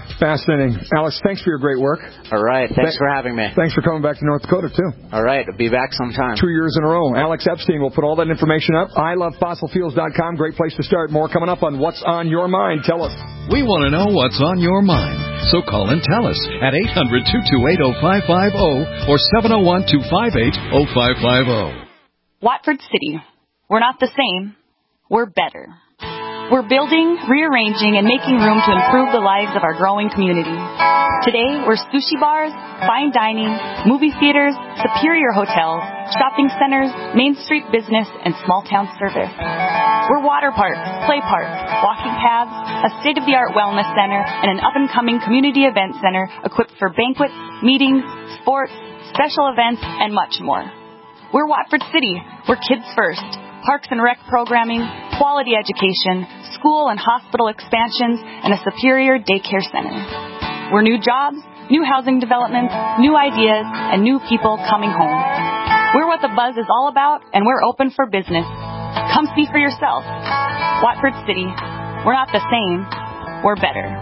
Fascinating. Alex, thanks for your great work. All right. Thanks for having me. Thanks for coming back to North Dakota, too. All right. I'll be back sometime. 2 years in a row. Alex Epstein will put all that information up. ILoveFossilFuels.com. Great place to start. More coming up on What's on Your Mind. Tell us. We want to know what's on your mind. So call and tell us at 800-228-0550 or 701-258-0550. Watford City. We're not the same. We're better. We're building, rearranging, and making room to improve the lives of our growing community. Today, we're sushi bars, fine dining, movie theaters, superior hotels, shopping centers, Main Street business, and small-town service. We're water parks, play parks, walking paths, a state-of-the-art wellness center, and an up-and-coming community event center equipped for banquets, meetings, sports, special events, and much more. We're Watford City. We're kids first. Parks and rec programming, quality education, school and hospital expansions, and a superior daycare center. We're new jobs, new housing developments, new ideas, and new people coming home. We're what the buzz is all about, and we're open for business. Come see for yourself. Watford City. We're not the same. We're better.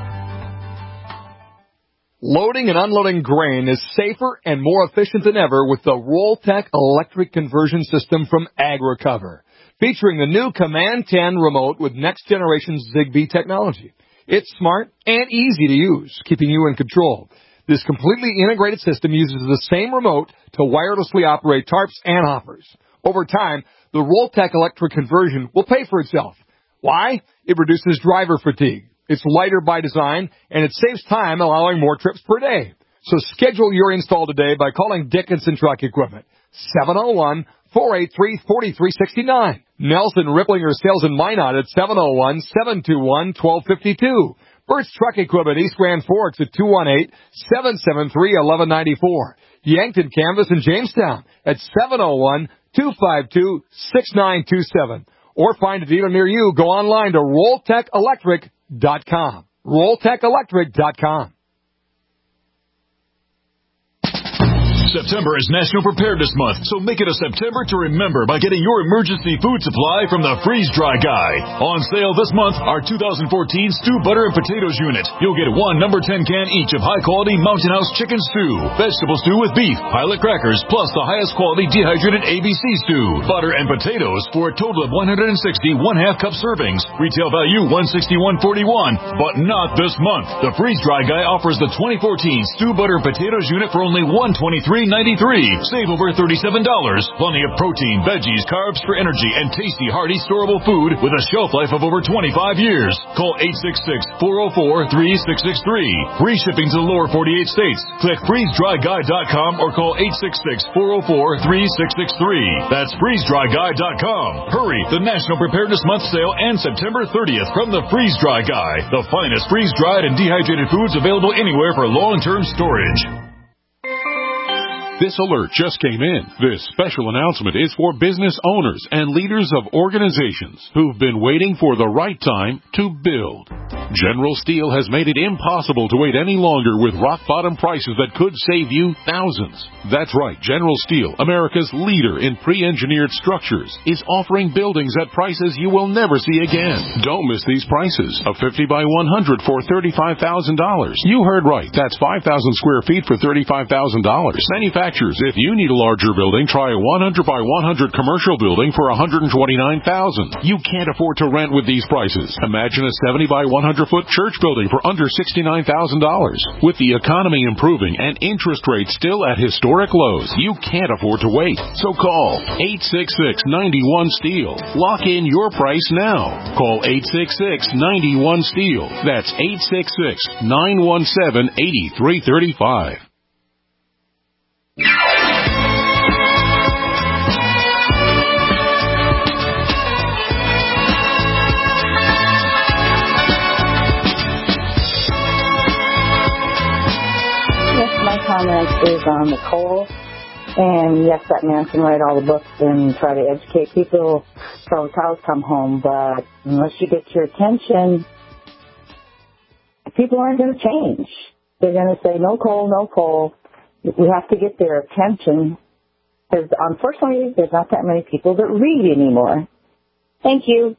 Loading and unloading grain is safer and more efficient than ever with the Rolltech electric conversion system from AgRecover, featuring the new Command 10 remote with next-generation Zigbee technology. It's smart and easy to use, keeping you in control. This completely integrated system uses the same remote to wirelessly operate tarps and hoppers. Over time, the Rolltech electric conversion will pay for itself. Why? It reduces driver fatigue. It's lighter by design, and it saves time, allowing more trips per day. So schedule your install today by calling Dickinson Truck Equipment, 701-483-4369. Nelson Ripplinger Sales in Minot at 701-721-1252. Burt's Truck Equipment, East Grand Forks at 218-773-1194. Yankton Canvas in Jamestown at 701-252-6927. Or find a dealer near you. Go online to RolltechElectric.com. RolltechElectric.com. September is National Preparedness Month, so make it a September to remember by getting your emergency food supply from the Freeze Dry Guy. On sale this month, our 2014 Stew Butter and Potatoes unit. You'll get one number 10 can each of high-quality Mountain House chicken stew, vegetable stew with beef, pilot crackers, plus the highest quality dehydrated ABC stew, butter and potatoes for a total of 160 one-half-cup servings. Retail value $161.41, but not this month. The Freeze Dry Guy offers the 2014 Stew Butter and Potatoes unit for only $123.93. Save over $37. Plenty of protein, veggies, carbs for energy, and tasty, hearty, storable food with a shelf life of over 25 years. Call 866-404-3663. Free shipping to the lower 48 states. Click freezedryguy.com or call 866-404-3663. That's freezedryguy.com. Hurry! The National Preparedness Month sale ends September 30th from the Freeze Dry Guy. The finest freeze-dried and dehydrated foods available anywhere for long-term storage. This alert just came in. This special announcement is for business owners and leaders of organizations who've been waiting for the right time to build. General Steel has made it impossible to wait any longer with rock-bottom prices that could save you thousands. That's right. General Steel, America's leader in pre-engineered structures, is offering buildings at prices you will never see again. Don't miss these prices. A 50 by 100 for $35,000. You heard right. That's 5,000 square feet for $35,000. Manufacturers, if you need a larger building, try a 100 by 100 commercial building for $129,000. You can't afford to rent with these prices. Imagine a 70 by 100-foot church building for under $69,000. With the economy improving and interest rates still at historic lows, you can't afford to wait. So call 866-91-STEEL. Lock in your price now. Call 866-91-STEEL. That's 866-917-8335. My comment is on the coal, and yes, that man can write all the books and try to educate people till the cows come home, but unless you get your attention, people aren't going to change. They're going to say, no coal, no coal. We have to get their attention, because unfortunately, there's not that many people that read anymore. Thank you.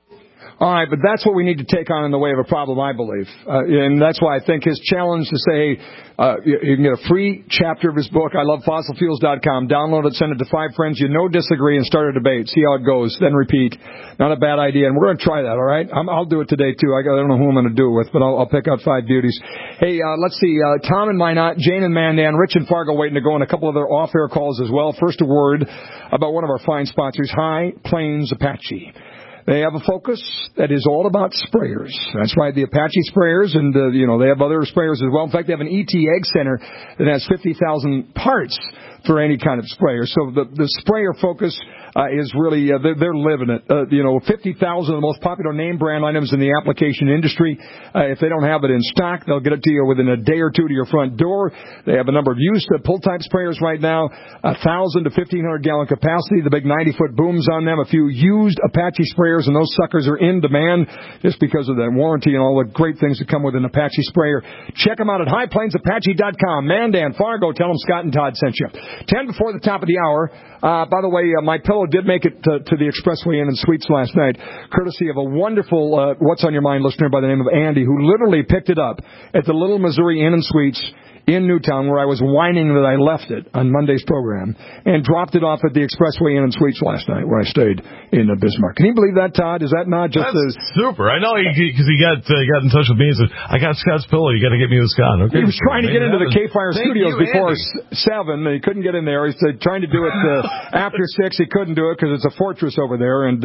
All right, but that's what we need to take on in the way of a problem, I believe. And that's why I think his challenge to say, you can get a free chapter of his book, I love fossilfuels.com. Download it, send it to 5 friends you know disagree, and start a debate. See how it goes. Then repeat. Not a bad idea. And we're going to try that, all right? I'll do it today, too. I don't know who I'm going to do it with, but I'll pick out 5 beauties. Hey, let's see. Tom and Minot, Jane and Mandan, Rich and Fargo waiting to go, and a couple other off-air calls as well. First, a word about one of our fine sponsors, High Plains Apache. They have a focus that is all about sprayers. That's right, the Apache sprayers, and, they have other sprayers as well. In fact, they have an ET Egg Center that has 50,000 parts for any kind of sprayer. So the sprayer focus is really, they're living it. 50,000 of the most popular name brand items in the application industry. If they don't have it in stock, they'll get it to you within a day or two to your front door. They have a number of used pull-type sprayers right now, 1,000 to 1,500 gallon capacity, the big 90-foot booms on them, a few used Apache sprayers, and those suckers are in demand just because of that warranty and all the great things that come with an Apache sprayer. Check them out at highplainsapache.com. Mandan, Fargo, tell them Scott and Todd sent you. 10 before the top of the hour. By the way, My Pillow did make it to the Expressway Inn and Suites last night, courtesy of a wonderful What's on Your Mind listener by the name of Andy, who literally picked it up at the Little Missouri Inn and Suites in Newtown, where I was whining that I left it on Monday's program, and dropped it off at the Expressway Inn and Suites last night, where I stayed in Bismarck. Can you believe that, Todd? Is that not just super? I know, because he got in touch with me and said, I got Scott's pillow. You got to get me the Scott. Okay. He was trying to get into the K-Fire studios before 7. He couldn't get in there. He's trying to do it after 6. He couldn't do it because it's a fortress over there, and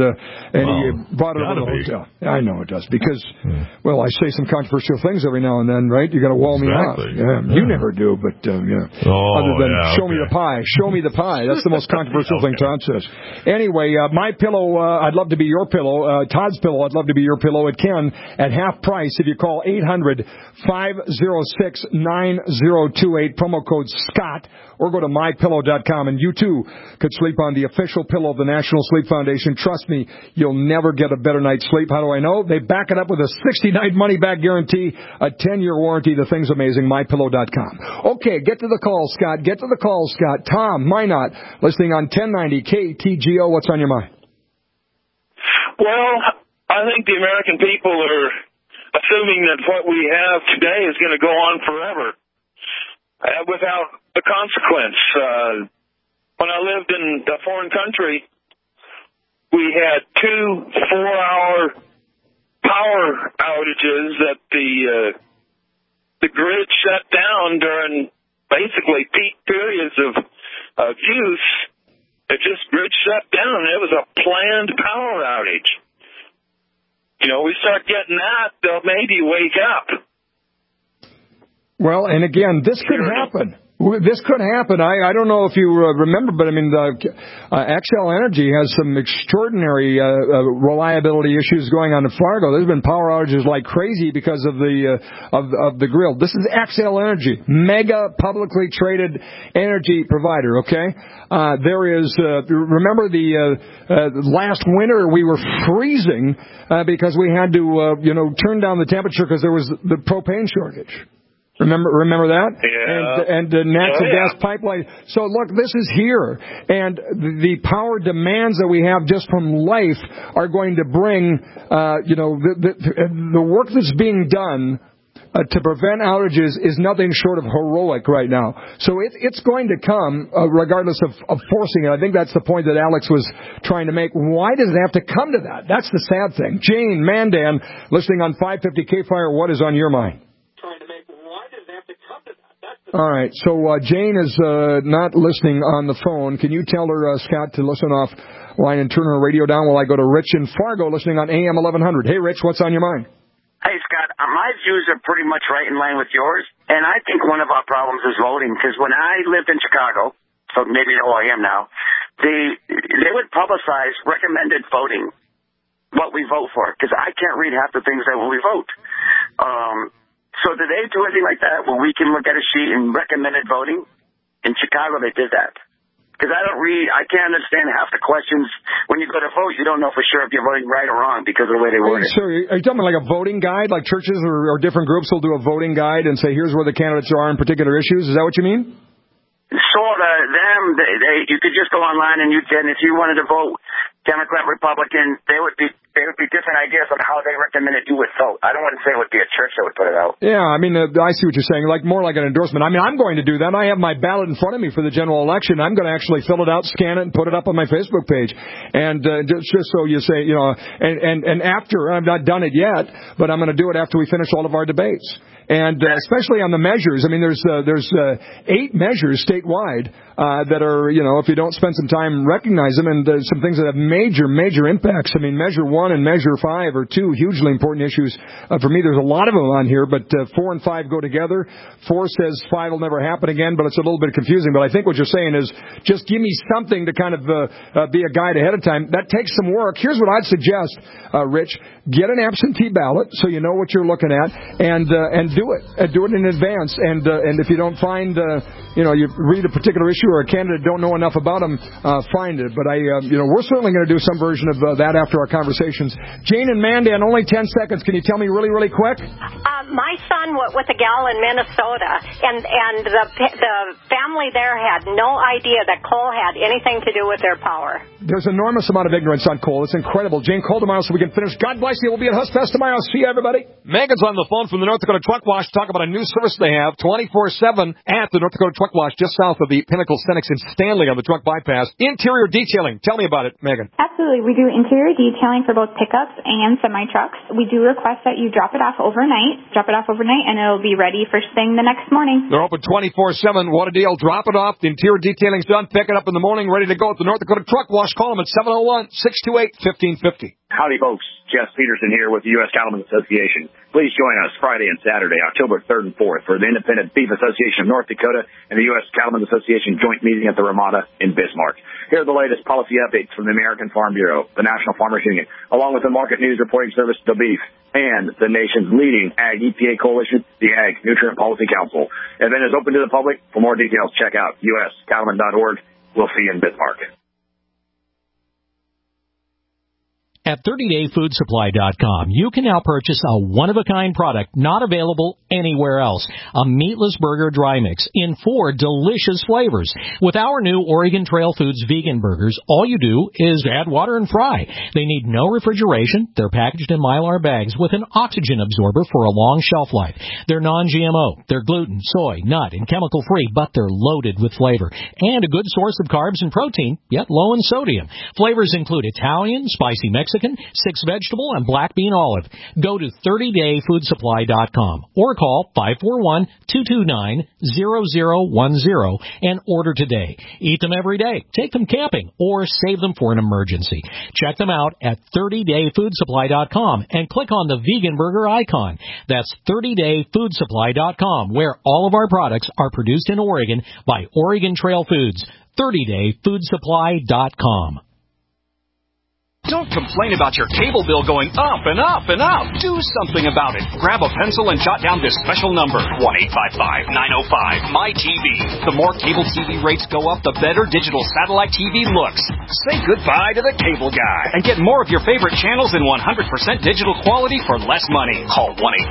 he brought it over to the hotel. I know it does, because, well, I say some controversial things every now and then, right? You got to wall me off. Yeah. You never do, but other than show me the pie. Show me the pie. That's the most controversial thing Todd says. Anyway, My Pillow, I'd love to be your pillow. Todd's Pillow, I'd love to be your pillow. It can at half price if you call 800-506-9028, promo code Scott, or go to mypillow.com, and you too could sleep on the official pillow of the National Sleep Foundation. Trust me, you'll never get a better night's sleep. How do I know? They back it up with a 60-night money-back guarantee, a 10-year warranty. The thing's amazing. mypillow.com. Okay, get to the call, Scott. Get to the call, Scott. Tom, Minot, listening on 1090 KTGO. What's on your mind? Well, I think the American people are assuming that what we have today is going to go on forever without a consequence. When I lived in a foreign country, we had 2 4-hour power outages that the grid shut down during basically peak periods of use. It just grid shut down. It was a planned power outage. We start getting that, they'll maybe wake up. Well, and again, this could happen. This could happen. I don't know if you remember, but I mean, Xcel Energy has some extraordinary reliability issues going on in Fargo. There's been power outages like crazy because of the grill. This is Xcel Energy, mega publicly traded energy provider. Okay, there is. Remember the last winter we were freezing because we had to turn down the temperature because there was the propane shortage. Remember that? Yeah. And natural gas pipeline. So look, this is here, and the power demands that we have just from life are going to bring, the work that's being done to prevent outages is nothing short of heroic right now. So it's going to come regardless of forcing it. I think that's the point that Alex was trying to make. Why does it have to come to that? That's the sad thing. Jane, Mandan, listening on 550 K-Fire, what is on your mind? All right, so Jane is not listening on the phone. Can you tell her, Scott, to listen off line and turn her radio down while I go to Rich in Fargo, listening on AM 1100. Hey, Rich, what's on your mind? Hey, Scott, my views are pretty much right in line with yours, and I think one of our problems is voting, because when I lived in Chicago, so maybe I am now, they would publicize recommended voting, what we vote for, because I can't read half the things that we vote. So do they do anything like that where we can look at a sheet and recommended voting? In Chicago, they did that. Because I can't understand half the questions. When you go to vote, you don't know for sure if you're voting right or wrong because of the way they word it. So are you talking about like a voting guide? Like churches or different groups will do a voting guide and say, here's where the candidates are on particular issues? Is that what you mean? Sort of. You could just go online and if you wanted to vote Democrat, Republican, they would be different ideas on how they recommended you would vote. I don't want to say it would be a church that would put it out. Yeah, I mean, I see what you're saying, more like an endorsement. I mean, I'm going to do that. I have my ballot in front of me for the general election. I'm going to actually fill it out, scan it, and put it up on my Facebook page. And just so you say, and after, I've not done it yet, but I'm going to do it after we finish all of our debates. And especially on the measures, I mean, there's 8 measures statewide that are, if you don't spend some time recognize them, and some things that have major impacts. I mean, Measure 1 and Measure 5 are 2 hugely important issues. For me, there's a lot of them on here, but 4 and 5 go together. 4 says 5 will never happen again, but it's a little bit confusing. But I think what you're saying is just give me something to kind of be a guide ahead of time. That takes some work. Here's what I'd suggest, Rich. Get an absentee ballot so you know what you're looking at, and do it. Do it in advance. And if you don't find, you read a particular issue or a candidate don't know enough about them, find it. But we're certainly going to do some version of that after our conversations. Jane and Mandan, only 10 seconds. Can you tell me really, really quick? My son was with a gal in Minnesota, and the family there had no idea that coal had anything to do with their power. There's an enormous amount of ignorance on coal. It's incredible. Jane, call tomorrow so we can finish. God bless you. We'll be at HussFest tomorrow. See you, everybody. Megan's on the phone from the North Dakota Truck Wash. Talk about a new service they have 24/7 at the North Dakota Truck Wash, just south of the Pinnacle Cenex in Stanley on the truck bypass. Interior detailing. Tell me about it, Megan. Absolutely. We do interior detailing for both pickups and semi-trucks. We do request that you drop it off overnight, and it'll be ready first thing the next morning. They're open 24/7. What a deal. Drop it off. The interior detailing's done. Pick it up in the morning, ready to go at the North Dakota Truck Wash. Call them at 701-628-1550. Howdy, folks. Jeff Peterson here with the U.S. Cattlemen's Association. Please join us Friday and Saturday, October 3rd and 4th, for the Independent Beef Association of North Dakota and the U.S. Cattlemen's Association joint meeting at the Ramada in Bismarck. Here are the latest policy updates from the American Farm Bureau, the National Farmers Union, along with the market news reporting service, The Beef, and the nation's leading Ag EPA coalition, the Ag Nutrient Policy Council. The event is open to the public. For more details, check out uscattlemen.org. We'll see you in Bismarck. At 30dayfoodsupply.com, you can now purchase a one-of-a-kind product not available anywhere else. A meatless burger dry mix in 4 delicious flavors. With our new Oregon Trail Foods vegan burgers, all you do is add water and fry. They need no refrigeration. They're packaged in Mylar bags with an oxygen absorber for a long shelf life. They're non-GMO. They're gluten, soy, nut, and chemical-free, but they're loaded with flavor. And a good source of carbs and protein, yet low in sodium. Flavors include Italian, spicy Mexican, 6 vegetable, and black bean olive. Go to 30dayfoodsupply.com or call 541-229-0010 and order today. Eat them every day, take them camping, or save them for an emergency. Check them out at 30dayfoodsupply.com and click on the vegan burger icon. That's 30dayfoodsupply.com, where all of our products are produced in Oregon by Oregon Trail Foods. 30dayfoodsupply.com. Don't complain about your cable bill going up and up and up. Do something about it. Grab a pencil and jot down this special number, 1-855-905-MY-TV. The more cable TV rates go up, the better digital satellite TV looks. Say goodbye to the cable guy and get more of your favorite channels in 100% digital quality for less money. Call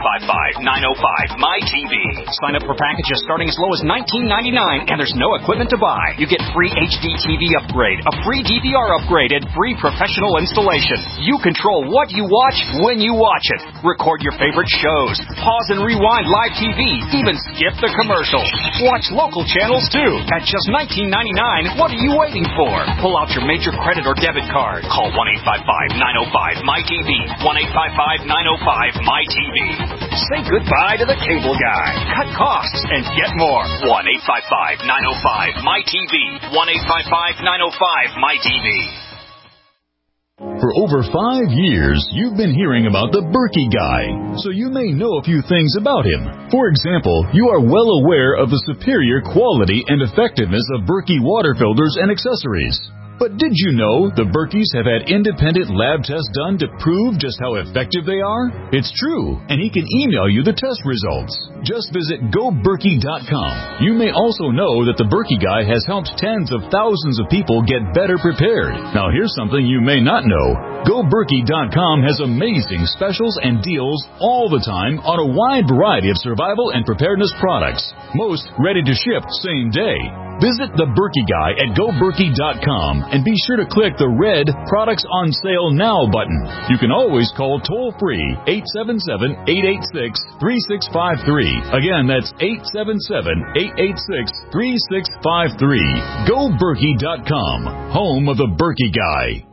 1-855-905-MY-TV. Sign up for packages starting as low as $19.99, and there's no equipment to buy. You get free HD TV upgrade, a free DVR upgrade, and free professional installation. You control what you watch when you watch it. Record your favorite shows. Pause and rewind live TV. Even skip the commercials. Watch local channels too. At just $19.99, what are you waiting for? Pull out your major credit or debit card. Call 1-855-905-MY-TV. 1-855-905-MY-TV. Say goodbye to the cable guy. Cut costs and get more. 1-855-905-MY-TV. 1-855-905-MY-TV. For over 5 years, you've been hearing about the Berkey Guy, so you may know a few things about him. For example, you are well aware of the superior quality and effectiveness of Berkey water filters and accessories. But did you know the Berkeys have had independent lab tests done to prove just how effective they are? It's true, and he can email you the test results. Just visit GoBerkey.com. You may also know that the Berkey Guy has helped tens of thousands of people get better prepared. Now here's something you may not know. GoBerkey.com has amazing specials and deals all the time on a wide variety of survival and preparedness products. Most ready to ship same day. Visit The Berkey Guy at GoBerkey.com and be sure to click the red Products on Sale Now button. You can always call toll-free 877-886-3653. Again, that's 877-886-3653. GoBerkey.com, home of The Berkey Guy.